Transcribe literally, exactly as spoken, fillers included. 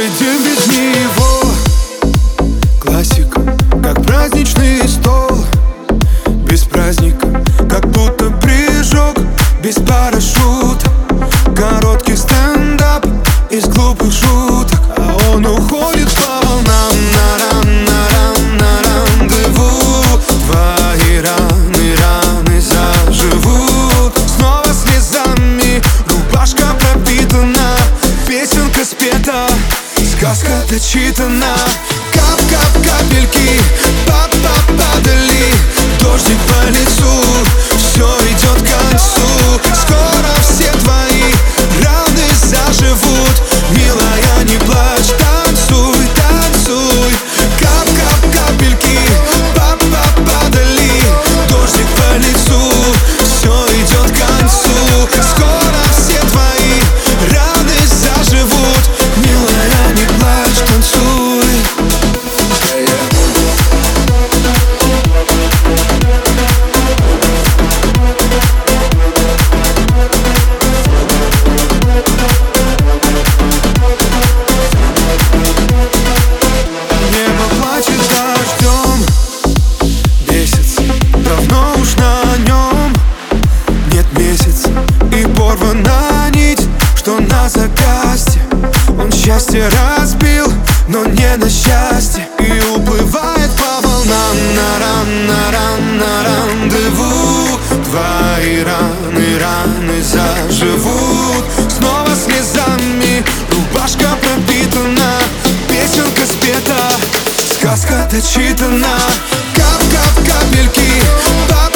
день без него. Классика, как праздничный стол. Без праздника, как будто прыжок без парашюта. Короткий стендап из глупых шуток, а он уходит по волнам на ран, на ран, на рандеву. Твои раны, раны заживут снова слезами. Рубашка пропитана, песенка спета, сказка дочитана. Кап-кап капельки, пап-пап падали, дождик по лицу, все идет к концу. Скоро все твои раны заживут. Милая, не плачь, танцуй, танцуй. Кап-кап капельки, пап-пап падали, дождик по лицу, все идет к концу. Скоро все твои раны заживут. Милая, не плачь, танцуй. Порвана нить, что на запястье. Он счастье разбил, но не на счастье. И уплывает по волнам на ран, на ран, на рандеву. Твои раны, раны заживут снова слезами. Рубашка пропитана, песенка спета, сказка дочитана. Кап-кап капельки,